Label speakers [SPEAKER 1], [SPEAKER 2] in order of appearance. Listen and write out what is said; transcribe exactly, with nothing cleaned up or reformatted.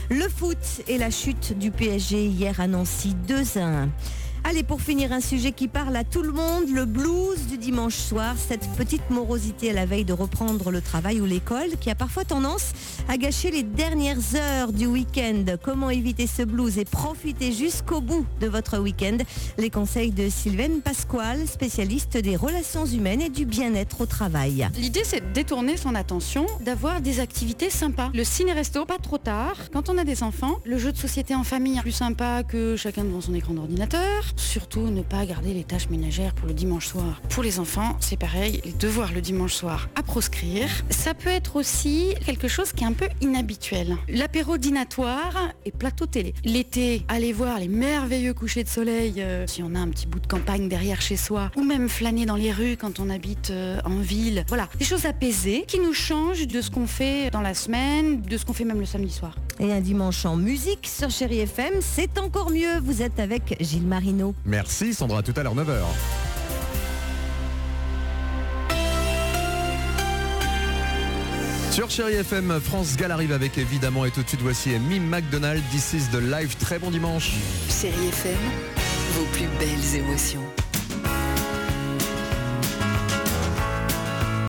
[SPEAKER 1] Le foot et la chute du P S G hier à Nancy deux à un. Allez, pour finir, un sujet qui parle à tout le monde, le blues du dimanche soir, cette petite morosité à la veille de reprendre le travail ou l'école qui a parfois tendance à gâcher les dernières heures du week-end. Comment éviter ce blues et profiter jusqu'au bout de votre week-end? Les conseils de Sylvaine Pasquale, spécialiste des relations humaines et du bien-être au travail.
[SPEAKER 2] L'idée, c'est de détourner son attention, d'avoir des activités sympas. Le ciné-resto, pas trop tard. Quand on a des enfants, le jeu de société en famille, plus sympa que chacun devant son écran d'ordinateur. Surtout, ne pas garder les tâches ménagères pour le dimanche soir. Pour les enfants, c'est pareil, les devoirs le dimanche soir à proscrire. Ça peut être aussi quelque chose qui est un peu inhabituel. L'apéro dînatoire et plateau télé. L'été, allez voir les merveilleux couchers de soleil, euh, si on a un petit bout de campagne derrière chez soi, ou même flâner dans les rues quand on habite euh, en ville. Voilà, des choses apaisées qui nous changent de ce qu'on fait dans la semaine, de ce qu'on fait même le samedi soir.
[SPEAKER 1] Et un dimanche en musique sur Chérie F M, c'est encore mieux. Vous êtes avec Gilles Marino.
[SPEAKER 3] Merci Sandra, tout à l'heure neuf heures. Sur Chérie F M, France Gall arrive avec évidemment, et tout de suite voici Amy McDonald, This is the Live. Très bon dimanche.
[SPEAKER 4] Chérie F M, vos plus belles émotions.